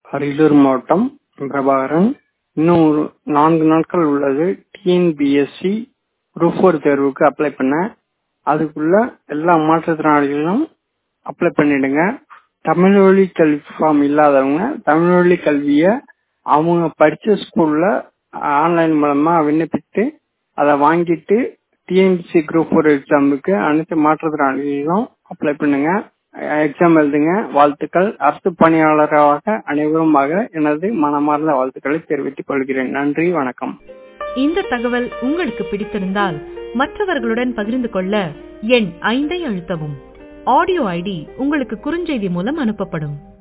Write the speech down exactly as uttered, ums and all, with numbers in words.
அரியலூர் மாவட்டம் பிரபாகரன். இன்னும் ஒரு நான்கு நாட்கள் உள்ளது. டிஎன்பிஎஸ்சி குரூப் ஃபோர் தேர்வுக்கு அப்ளை பண்ண. அதுக்குள்ள எல்லா மாற்றுத்திறனாளிகளும் அப்ளை பண்ணிடுங்க. தமிழ் வழி கல்வி ஃபார்ம் இல்லாதவங்க தமிழ் வழி கல்வியை அவங்க படிச்ச ஸ்கூல்ல ஆன்லைன் மூலமா விண்ணப்பித்து அதை வாங்கிட்டு டிஎன்பிஎஸ்சி குரூப் ஃபோர் எக்ஸாமுக்கு அனைத்து மாற்றுத்திறனாளிகளும் அப்ளை பண்ணுங்க. எக்ஸாம் எழுதுங்க. வாழ்த்துக்கள். அரசு பணியாளராக அனைவருமாக எனது மனமார்ந்த வாழ்த்துக்களை தெரிவித்துக் கொள்கிறேன். நன்றி, வணக்கம். இந்த தகவல் உங்களுக்கு பிடித்திருந்தால் மற்றவர்களுடன் பகிர்ந்து கொள்ள எண் ஐந்தை அழுத்தவும். ஆடியோ ஐடி உங்களுக்கு குறுஞ்செய்தி மூலம் அனுப்பப்படும்.